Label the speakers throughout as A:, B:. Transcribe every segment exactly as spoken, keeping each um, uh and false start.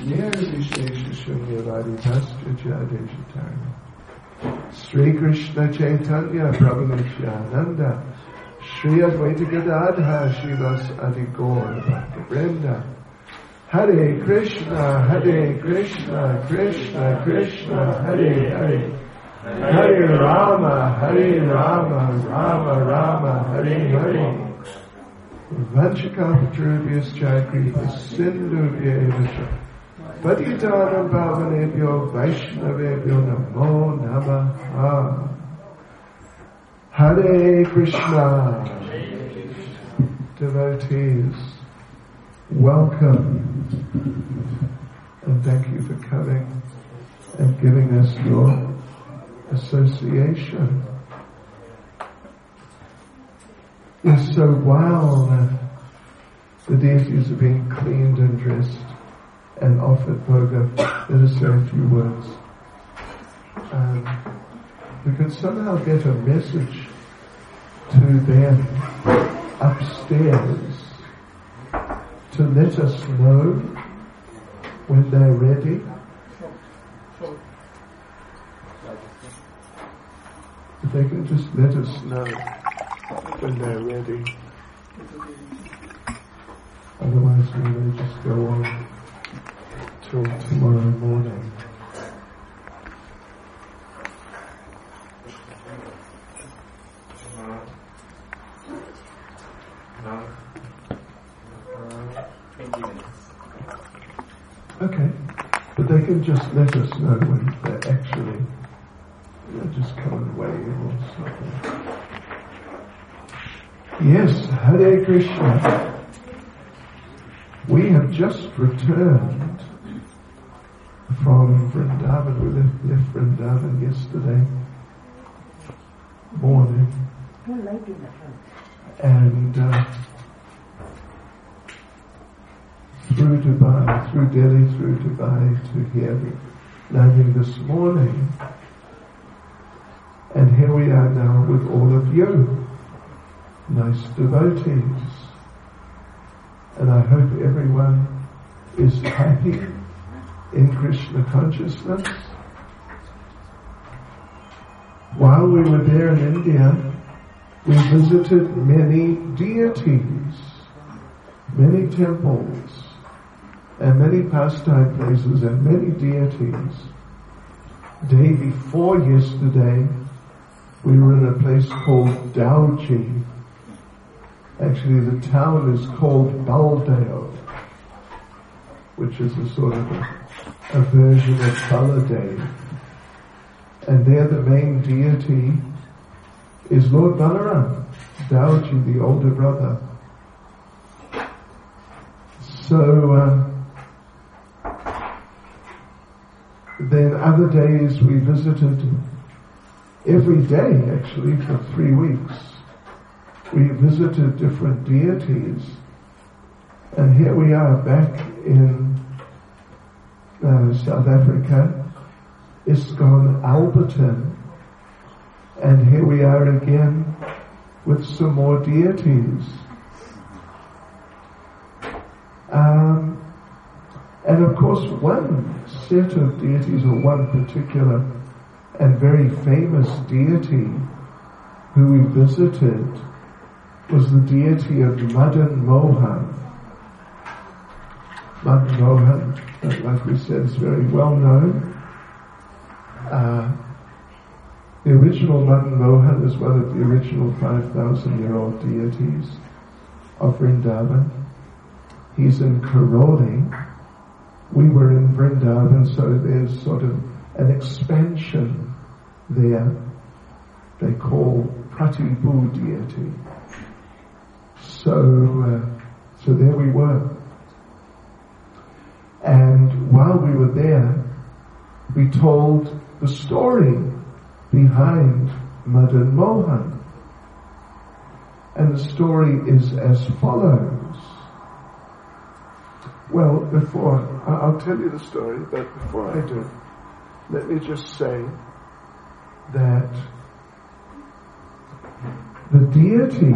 A: Nirvishesha Shunyavadi Pascha Jadeshatari Sri Krishna Chaitanya Prabhu Nityananda Shri Advaita Gadadha Shivas Adi Gaur Bhakta Vrinda Hare Krishna, Hare Krishna, Krishna Krishna, Hare Hare Hare Rama, Hare Rama, Rama Rama, Hare Hare Vanchakapatrubhyas Chakripa Sindhubhya Evacha Patitanam Pavanebhyo Vaishnavebhyo Namo Namaha Hare Krishna. Devotees, welcome and thank you for coming and giving us your association. Yes, so while uh, the deities are being cleaned and dressed and offered bhoga, let us say a few words. Um, we could somehow get a message to them upstairs to let us know when they're ready. If they can just let us know when they're ready. Otherwise we may just go on till tomorrow morning. Okay, but they can just let us know when they're actually, you know, just come and wave or something. Yes, Hare Krishna. We have just returned from Vrindavan. We left, left Vrindavan yesterday morning. And uh, through Dubai, through Delhi, through Dubai to here, landing this morning. And here we are now with all of you, nice devotees. And I hope everyone is happy in Krishna consciousness. While we were there in India, we visited many deities, many temples, and many pastime places, and many deities. Day before yesterday, we were in a place called Dauji. Actually, the town is called Baldeo, which is a sort of a, a version of Baladev. And there the main deity is Lord Balaram, Dauji, the older brother. So, uh, then other days we visited every day, actually, for three weeks. We visited different deities. And here we are back in uh, South Africa, ISKCON Alberton. And here we are again with some more deities. Um, and of course one set of deities, or one particular and very famous deity who we visited, was the deity of Madan Mohan. Madan Mohan, like we said, is very well known. Uh, the original Madan Mohan is one of the original five thousand year old deities of Vrindavan. He's in Karoli. We were in Vrindavan, so there's sort of an expansion there they call Pratibhu deity. So, uh, so there we were. And while we were there, we told the story behind Madan Mohan. And the story is as follows. Well, before, I'll tell you the story, but before I do, let me just say that the deity,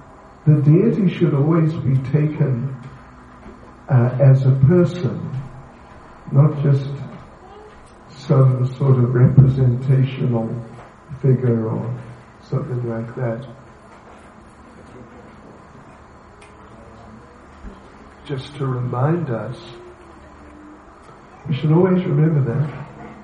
A: the deity should always be taken uh, as a person not just some sort of representational figure or something like that. Just to remind us, we should always remember that.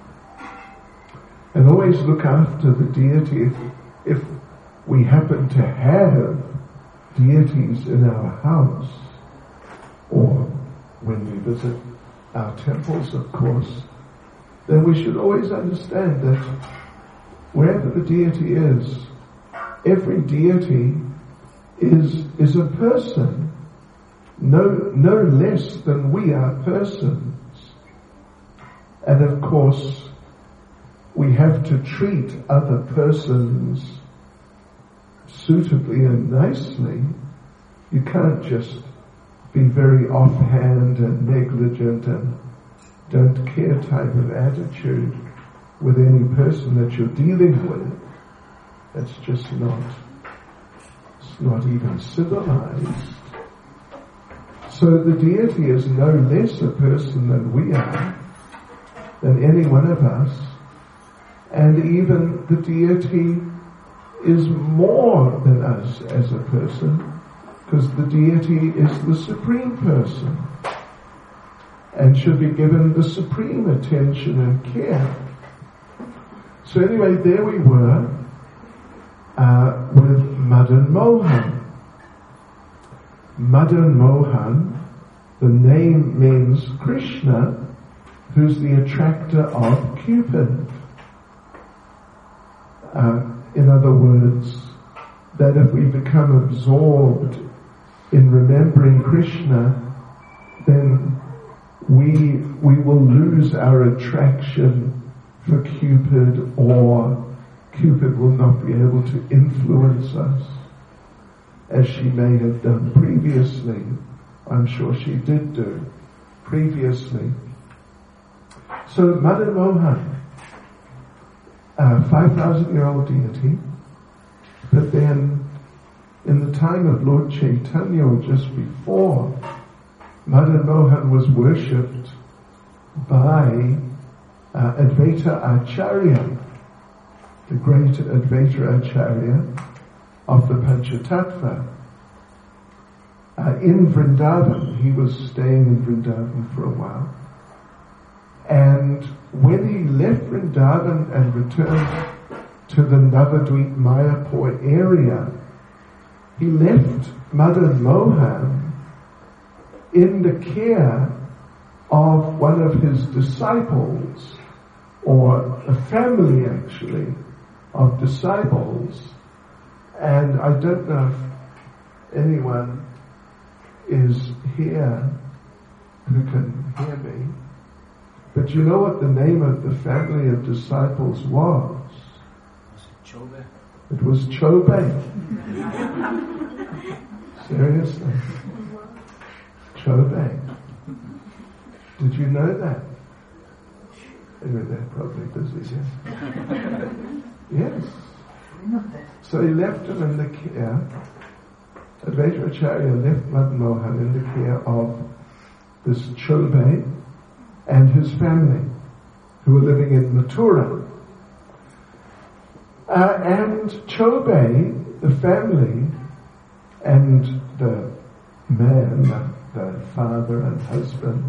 A: And always look after the deity. If, if we happen to have deities in our house, or when we visit our temples, of course, then we should always understand that wherever the deity is, every deity is is a person, no no less than we are persons. And of course, we have to treat other persons suitably and nicely. You can't just be very offhand and negligent and don't care type of attitude with any person that you're dealing with. That's just not, it's not even civilized. So the deity is no less a person than we are, than any one of us. And even the deity is more than us as a person, because the deity is the supreme person and should be given the supreme attention and care. So anyway, there we were uh, with Madan Mohan. Madan Mohan, the name means Krishna, who's the attractor of Cupid. Uh, in other words, that if we become absorbed in remembering Krishna, then we we will lose our attraction for Cupid, or Cupid will not be able to influence us as she may have done previously. I'm sure she did do previously. So Madan Mohan, a five thousand year old deity, but then in the time of Lord Chaitanya, or just before, Madan Mohan was worshipped by uh, Advaita Acharya, the great Advaita Acharya of the Panchatattva. Uh, in Vrindavan, he was staying in Vrindavan for a while. And when he left Vrindavan and returned to the Navadvip Mayapur area, he left Madan Mohan in the care of one of his disciples, or a family actually of disciples. And I don't know if anyone is here who can hear me, but you know what the name of the family of disciples was?
B: Was it Chobe?
A: It was Chobe. Seriously. Chobe. Did you know that? Anyway, they're probably busy, yes. Yes. So he left him in the care, Advaita Acharya left Madan Mohan in the care of this Chobe and his family, who were living in Mathura. Uh, and Chobe, the family, and the man, the, the father and husband,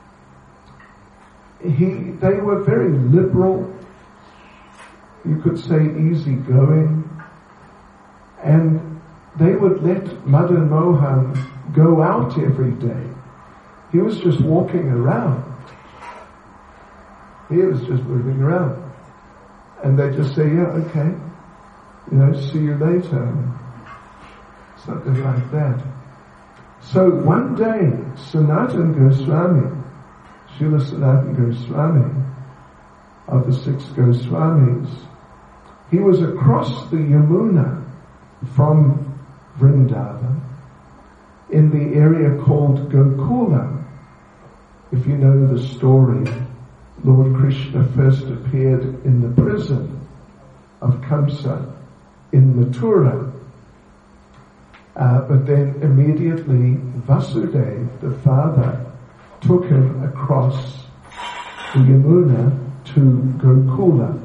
A: he, they were very liberal, you could say easygoing, and they would let Madan Mohan go out every day. He was just walking around. He was just moving around. And they just say, yeah, okay, you know, see you later. Something like that. So one day, Sanatana Goswami, Srila Sanatana Goswami, of the six Goswamis, he was across the Yamuna from Vrindavan in the area called Gokula. If you know the story, Lord Krishna first appeared in the prison of Kamsa in Mathura. Uh, but then immediately Vasudeva, the father, took him across the Yamuna to Gokula,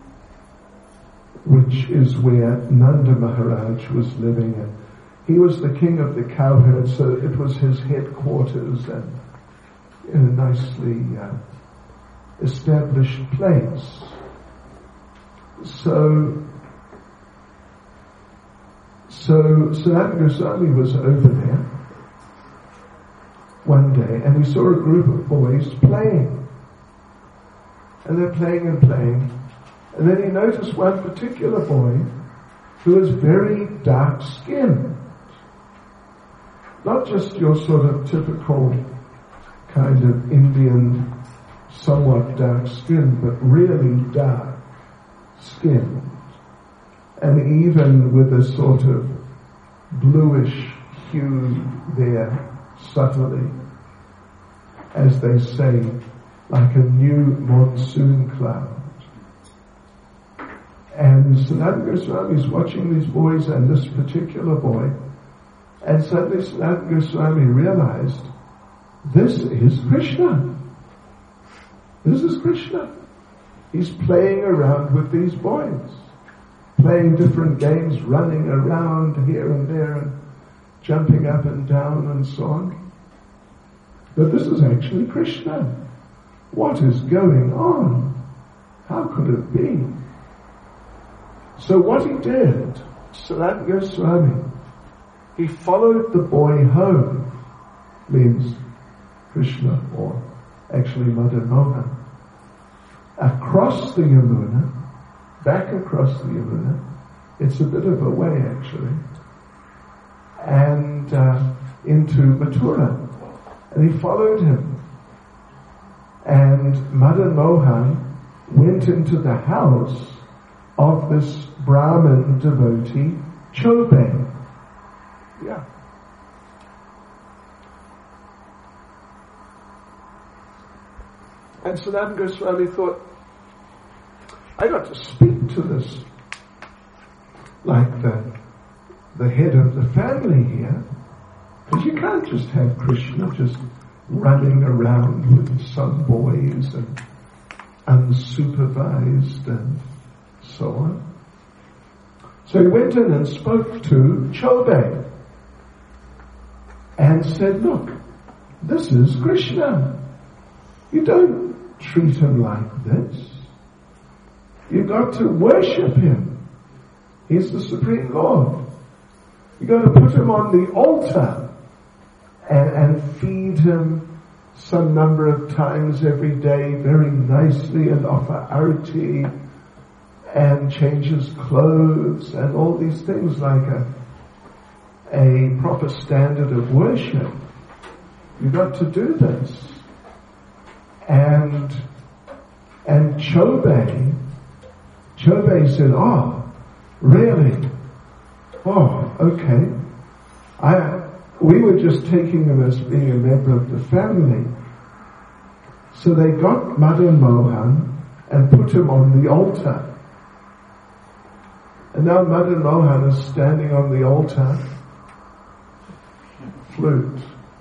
A: which is where Nanda Maharaj was living. And he was the king of the cowherds, so it was his headquarters and in a nicely uh, established place. So, so Sanatana Goswami was over there one day, and he saw a group of boys playing. And they're playing and playing. And then he noticed one particular boy who was very dark-skinned. Not just your sort of typical kind of Indian, somewhat dark-skinned, but really dark-skinned. And even with a sort of bluish hue there, subtly, as they say, like a new monsoon cloud. And Sanatana Goswami is watching these boys and this particular boy, and suddenly Sanatana Goswami realized, this is Krishna. This is Krishna. He's playing around with these boys, playing different games, running around here and there and jumping up and down and so on. But this is actually Krishna. What is going on? How could it be? So what he did, Sanatana Goswami, he followed the boy home, means Krishna, or actually Madan Mohan, across the Yamuna, back across the Yamuna. It's a bit of a way actually, and uh, into Mathura. And he followed him. And Madan Mohan went into the house of this Brahmin devotee, Chobei. Yeah. And Sanatana Goswami thought, I got to speak to this, like the, the head of the family here, because you can't just have Krishna just running around with some boys and unsupervised and so on. So he went in and spoke to Chobei and said, look, this is Krishna. You don't treat him like this. You've got to worship him. He's the Supreme Lord. You've got to put him on the altar and, and feed him some number of times every day very nicely and offer arati and change his clothes and all these things like a, a proper standard of worship. You've got to do this. And and Chobei, Chobei said, oh, really? Oh, okay. I we were just taking him as being a member of the family. So they got Madan Mohan and put him on the altar. And now Madan Mohan is standing on the altar, flute,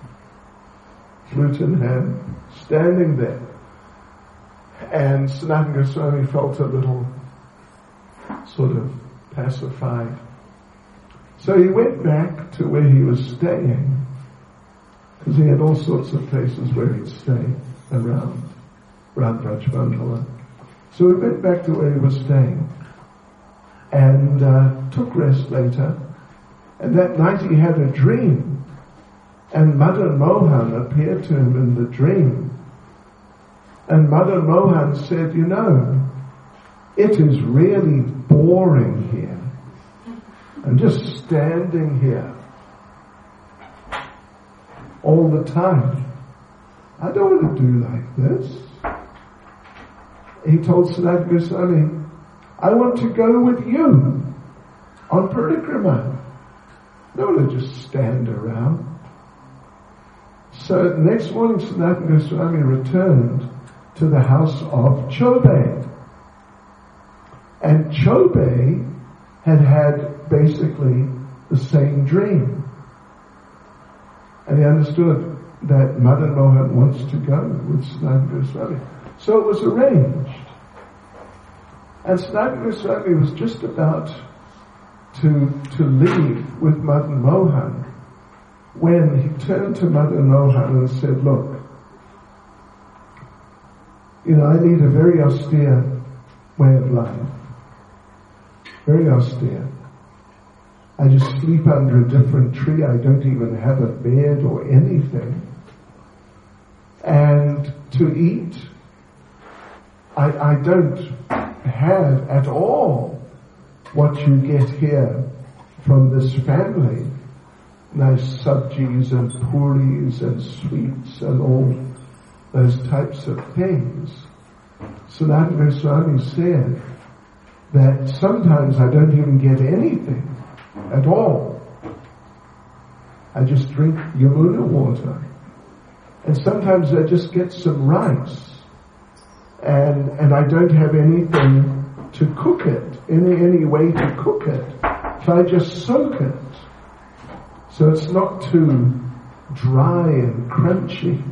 A: flute in hand, standing there. And Sanatana Goswami felt a little sort of pacified. So he went back to where he was staying, because he had all sorts of places where he'd stay around, around Brajmandala. So he went back to where he was staying and uh, took rest later. And that night he had a dream, and Madan Mohan appeared to him in the dream. And Madan Mohan said, you know, it is really boring here. I'm just standing here all the time. I don't want to do like this. He told Sanatana Goswami, I want to go with you on parikrama. I don't want to just stand around. So the next morning Sanatana Goswami returned to the house of Chobei. And Chobei had had basically the same dream. And he understood that Madan Mohan wants to go with Sanatana Goswami. So it was arranged. And Sanatana Goswami was just about to, to leave with Madan Mohan when he turned to Madan Mohan and said, look, you know, I lead a very austere way of life. Very austere. I just sleep under a different tree. I don't even have a bed or anything. And to eat, I, I don't have at all what you get here from this family. Nice sabjis and puris and sweets and all those types of things. Sanatana Goswami said that sometimes I don't even get anything at all. I just drink Yamuna water. And sometimes I just get some rice. And and I don't have anything to cook it, any any way to cook it. So I just soak it. So it's not too dry and crunchy.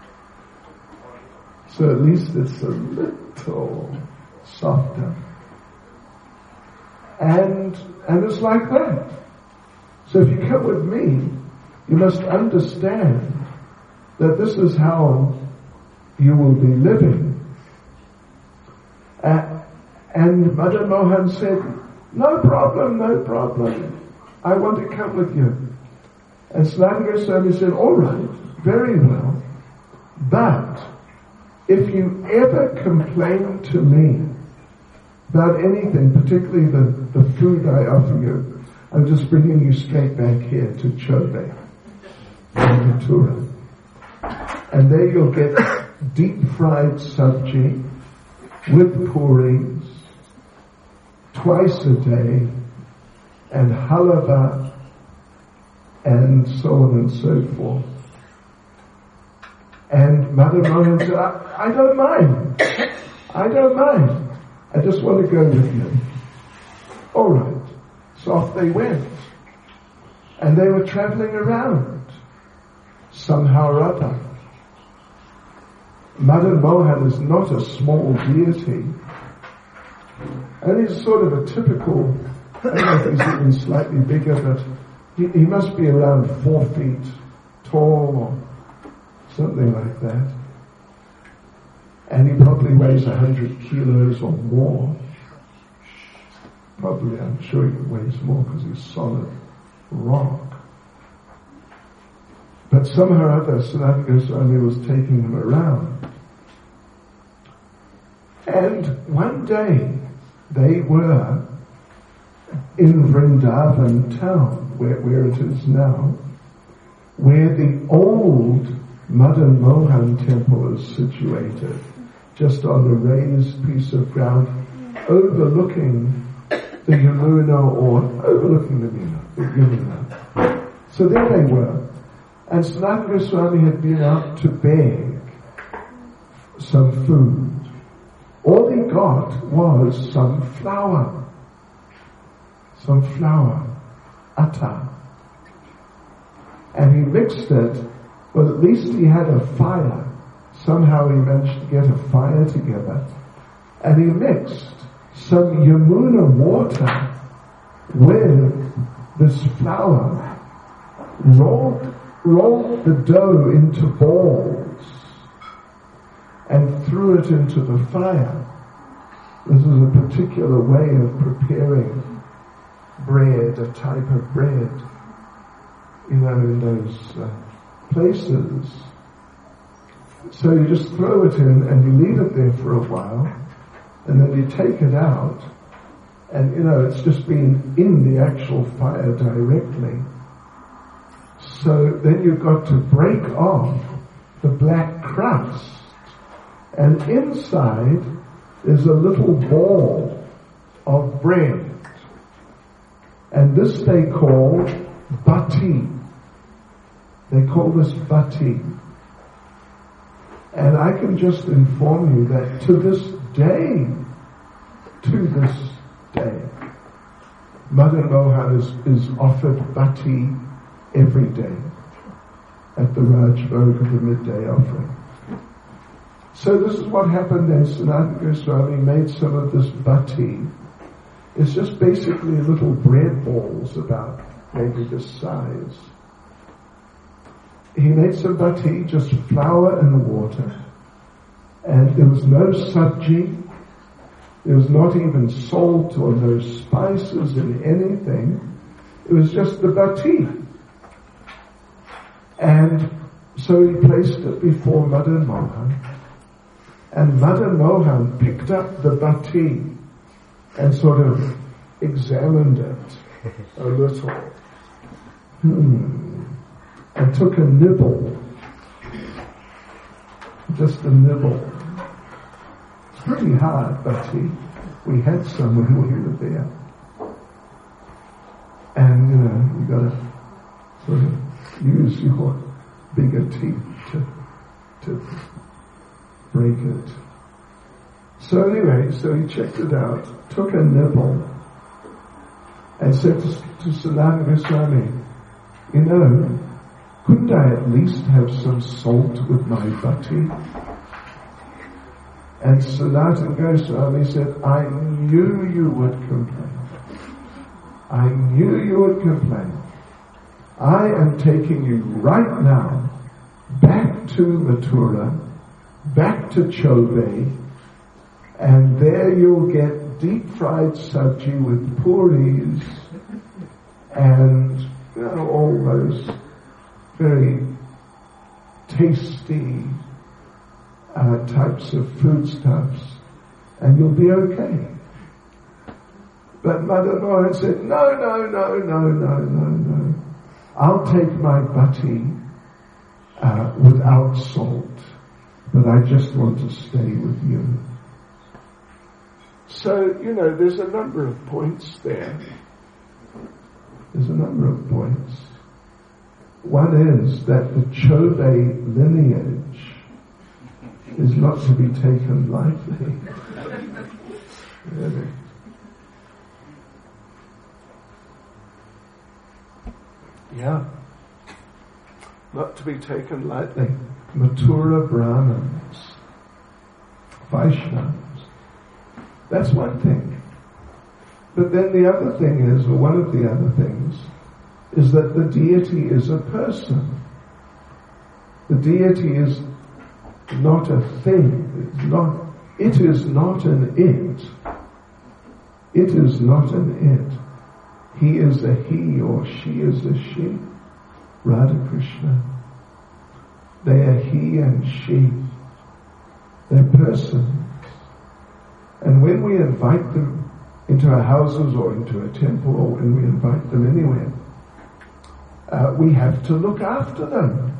A: So at least it's a little softer. And and it's like that. So if you come with me, you must understand that this is how you will be living. Uh, and Madan Mohan said, no problem, no problem. I want to come with you. And Sanatana Goswami said, all right, very well. But if you ever complain to me about anything, particularly the, the food I offer you, I'm just bringing you straight back here to Chobe, in Mathura. And there you'll get deep fried sabji with puris twice a day and halava and so on and so forth. And Madan Mohan said, I, I don't mind. I don't mind. I just want to go with you. All right. So off they went. And they were traveling around somehow or other. Madan Mohan is not a small deity. And he's sort of a typical, I don't know if he's even slightly bigger, but he, he must be around four feet tall or something like that. And he probably weighs a hundred kilos or more. Probably, I'm sure he weighs more because he's solid rock. But somehow or other, Sanatana Goswami was taking him around. And one day, they were in Vrindavan town, where, where it is now, where the old Madan Mohan temple is situated, just on a raised piece of ground, overlooking the Yamuna, or overlooking the Yamuna. The Yamuna. So there they were. And Sanatana Goswami had been out to beg some food. All he got was some flour. Some flour. Atta. And he mixed it, well, at least he had a fire. Somehow he managed to get a fire together. And he mixed some Yamuna water with this flour, rolled, rolled the dough into balls, and threw it into the fire. This is a particular way of preparing bread, a type of bread, you know, in those uh, places. So you just throw it in and you leave it there for a while, and then you take it out, and you know, it's just been in the actual fire directly. So then you've got to break off the black crust, and inside is a little ball of bread. And this they call bhati. They call this bhati. And I can just inform you that to this day, to this day, Madan Mohan is, is offered bhati every day at the Raj Bhog of the midday offering. So this is what happened then. Sanatana Goswami made some of this bhati. It's just basically little bread balls about maybe this size. He made some bhati, just flour and water. And there was no sabji. There was not even salt or no spices in anything. It was just the bhati. And so he placed it before Madan Mohan. And Madan Mohan picked up the bhati and sort of examined it a little. Hmm. And took a nibble. Just a nibble. It's pretty hard, bhati. We had some when we were there. And, you know, you gotta sort of use your bigger teeth to, to break it. So anyway, so he checked it out, took a nibble, and said to, to Sanatana Goswami, you know, couldn't I at least have some salt with my bhati? And Sanatana Goswami said, I knew you would complain. I knew you would complain. I am taking you right now back to Mathura, back to Chobe, and there you'll get deep fried sabji with puris and, you know, all those very tasty uh, types of foodstuffs, and you'll be okay. But Madan Mohan said, no, no, no, no, no, no, no. I'll take my bhati uh, without salt, but I just want to stay with you. So, you know, there's a number of points there. There's a number of points. One is that the Chobe lineage is not to be taken lightly. Really. Yeah. Not to be taken lightly. Mathura Brahmins, Vaishnavas. That's one thing. But then the other thing is, or one of the other things, is that the deity is a person. The deity is not a thing. It's not, it is not an it. It is not an it. He is a he or she is a she. Radha Krishna. They are he and she. They're persons. And when we invite them into our houses or into a temple, or when we invite them anywhere, uh, we have to look after them.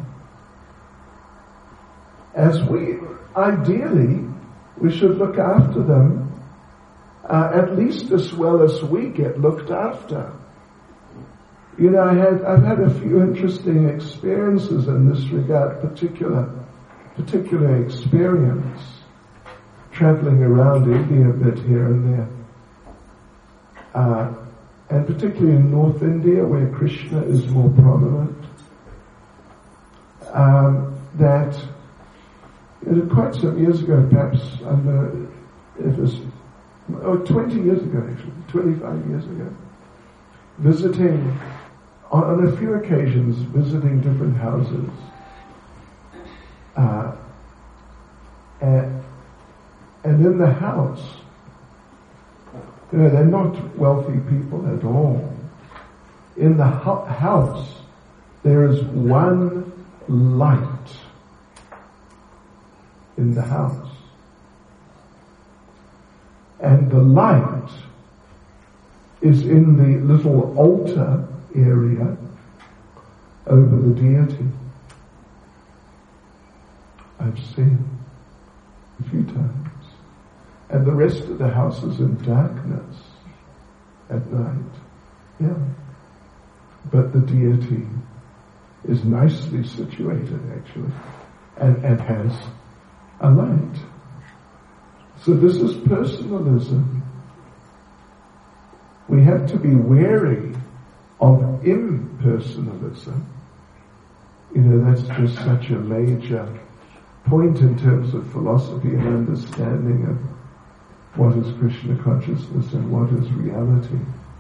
A: As we, ideally, we should look after them uh, at least as well as we get looked after. You know, I had, I've had a few interesting experiences in this regard, particular, particular experience, traveling around India a bit here and there. Uh, and particularly in North India, where Krishna is more prominent, um, that you know, quite some years ago, perhaps, under, it was oh, twenty years ago actually, twenty-five years ago, visiting, on, on a few occasions, visiting different houses, uh, and, and in the house, you know, they're not wealthy people at all. In the ho- house, there is one light in the house. And the light is in the little altar area over the deity. I've seen a few times. And the rest of the house is in darkness at night. Yeah. But the deity is nicely situated, actually, and, and has a light. So this is personalism. We have to be wary of impersonalism. You know, that's just such a major point in terms of philosophy and understanding of what is Krishna consciousness and what is reality.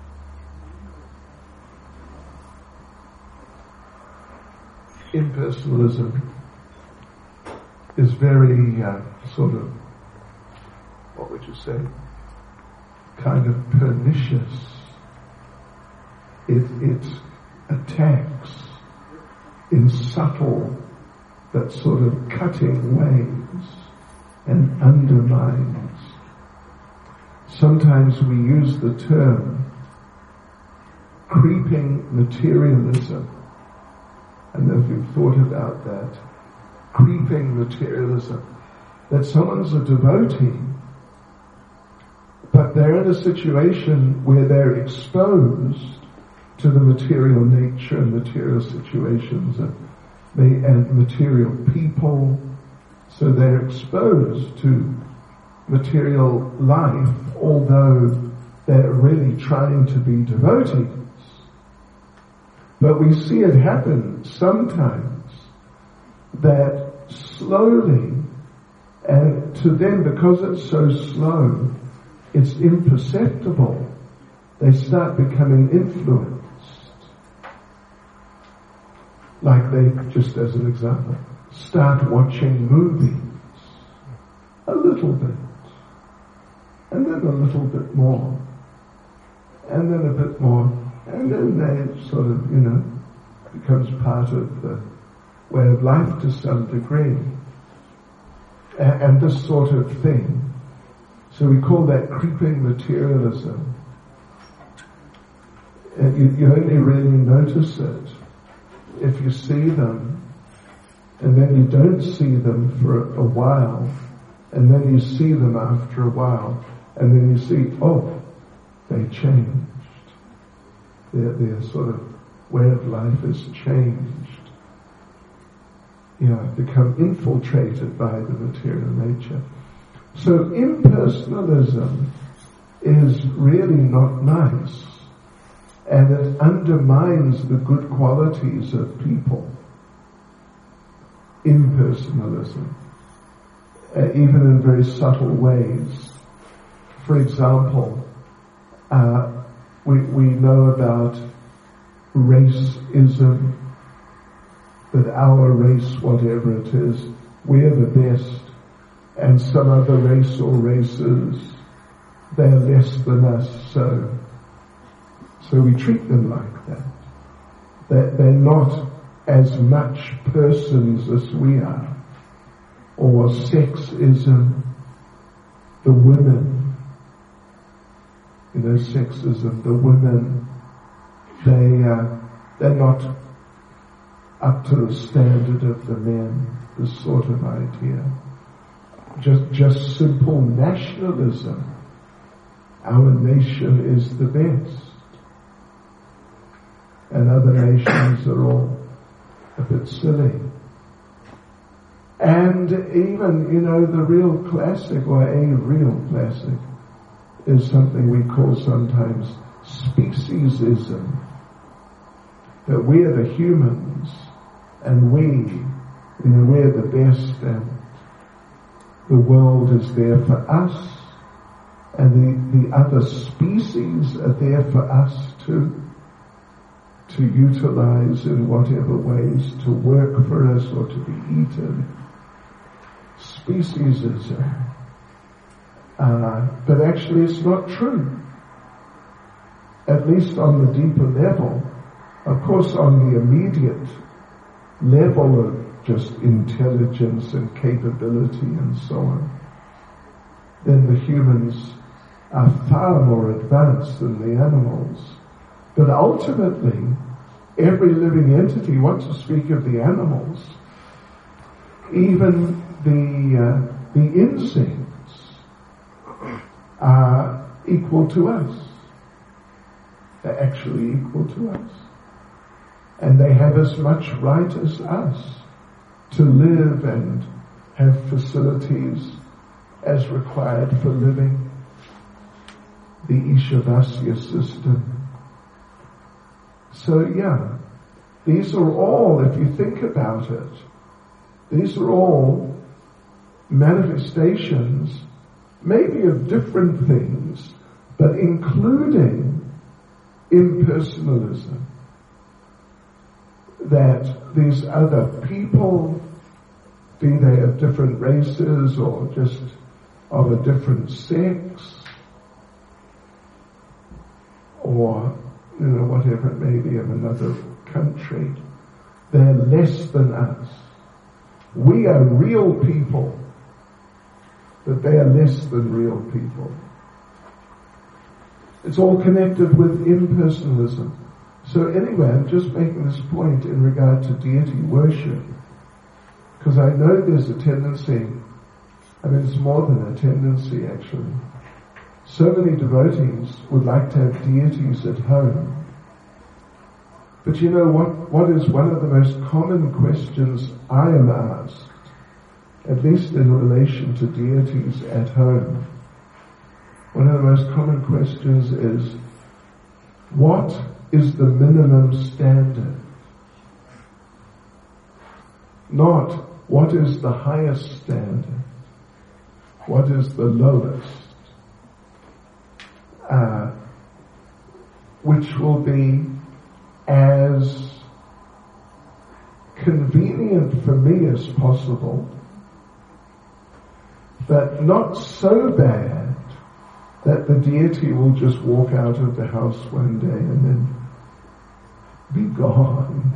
A: Impersonalism is very uh, sort of, what would you say, kind of pernicious. It, it attacks in subtle but sort of cutting ways and undermines. Sometimes we use the term creeping materialism. I don't know if you've thought about that. Creeping materialism. That someone's a devotee, but they're in a situation where they're exposed to the material nature and material situations and, and material people. So they're exposed to material life, although they're really trying to be devotees. But we see it happen sometimes that slowly, and to them, because it's so slow, it's imperceptible, they start becoming influenced. Like they, just as an example, start watching movies a little bit, and then a little bit more, and then a bit more, and then they sort of, you know, becomes part of the way of life to some degree. And, and this sort of thing. So we call that creeping materialism. And you, you only really notice it if you see them, and then you don't see them for a, a while, and then you see them after a while, and then you see, oh, they changed. Their, their sort of way of life has changed. You know, become infiltrated by the material nature. So impersonalism is really not nice, and it undermines the good qualities of people. Impersonalism, uh, even in very subtle ways. For example, uh, we we know about racism, that our race, whatever it is, we're the best, and some other race or races, they're less than us, so so we treat them like that. They're, they're not as much persons as we are. Or sexism, the women, you know, sexism, the women, they, uh, they're not up to the standard of the men, this sort of idea. Just, just simple nationalism. Our nation is the best. And other nations are all a bit silly. And even, you know, the real classic, or a real classic, is something we call sometimes speciesism. That we're the humans, and we, you know, we're the best, and the world is there for us, and the, the other species are there for us too, to utilize in whatever ways, to work for us or to be eaten. Speciesism. Uh, but actually it's not true. At least on the deeper level. Of course, on the immediate level of just intelligence and capability and so on, then the humans are far more advanced than the animals. But ultimately, every living entity, once to speak of the animals, even the uh, the insects are equal to us. They're actually equal to us. And they have as much right as us to live and have facilities as required for living. The Ishavasya system. So yeah, these are all, if you think about it, these are all manifestations, maybe of different things, but including impersonalism. That these other people, be they of different races or just of a different sex, or, you know, whatever it may be, of another country, they're less than us. We are real people, but they are less than real people. It's all connected with impersonalism. So anyway, I'm just making this point in regard to deity worship, because I know there's a tendency, I mean it's more than a tendency actually. So many devotees would like to have deities at home. But you know what, what is one of the most common questions I am asked, at least in relation to deities at home? One of the most common questions is, what is the minimum standard? Not what is the highest standard, what is the lowest, uh, which will be as convenient for me as possible, but not so bad that the deity will just walk out of the house one day and then be gone.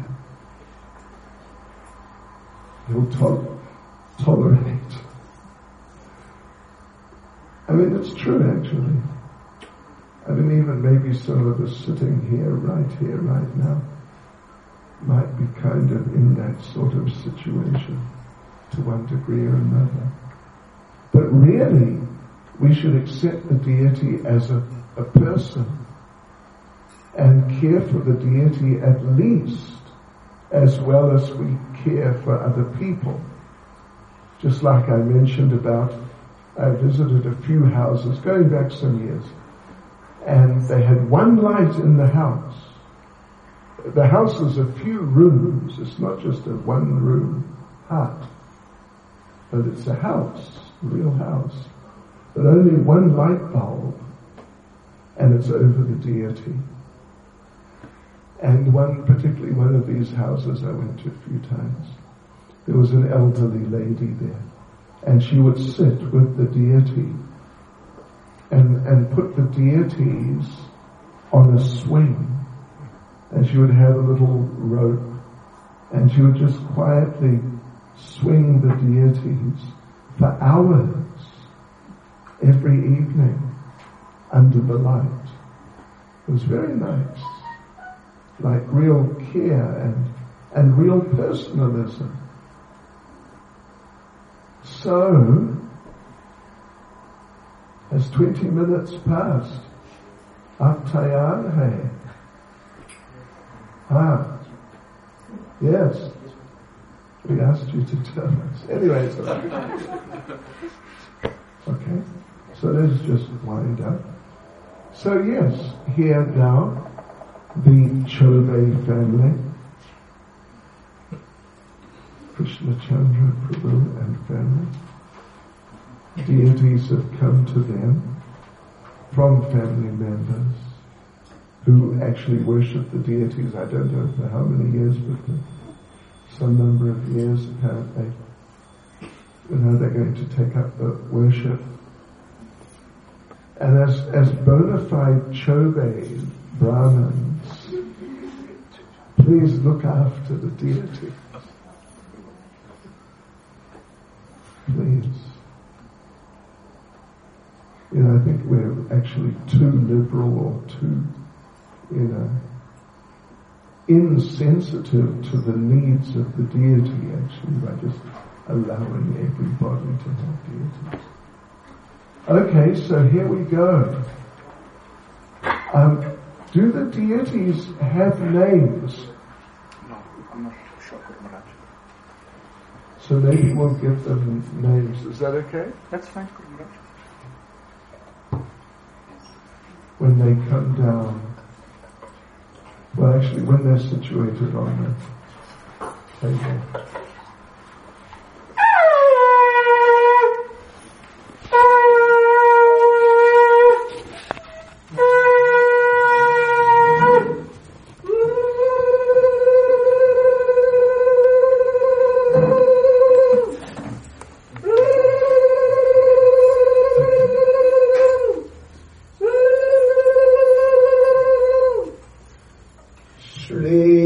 A: He'll to- tolerate. I mean, it's true actually. I mean, even maybe some of us sitting here, right here, right now, might be kind of in that sort of situation to one degree or another. But really, we should accept the deity as a, a person and care for the deity at least as well as we care for other people. Just like I mentioned about, I visited a few houses going back some years, and they had one light in the house. The house is a few rooms. It's not just a one-room hut, but it's a house, a real house. But only one light bulb, and it's over the deity. And one, particularly one of these houses I went to a few times, there was an elderly lady there, and she would sit with the deity and, and put the deities on a swing, and she would have a little rope, and she would just quietly swing the deities for hours every evening under the light. It was very nice, like real care and, and real personalism. So, as twenty minutes passed, Aap tayar hai. Ah, yes. We asked you to tell us. Anyway, it's okay. Okay, so let's just wind up. So yes, here now, the Chaubey family, Krishna Chandra Prabhu and family, deities have come to them from family members who actually worship the deities. I don't know for how many years, but for some number of years apparently. You know, they're going to take up the worship. And as, as bona fide Chaubey Brahmins, please look after the deity. Please. You know, I think we're actually too liberal or too, you know, insensitive to the needs of the deity actually by just allowing everybody to have deities. Okay, so here we go. Um, do the deities have names?
B: No, I'm not sure, Maharaj.
A: So maybe we'll give them names. Is that okay?
B: That's fine, Maharaj.
A: When they come down, well actually when they're situated on the table. Shri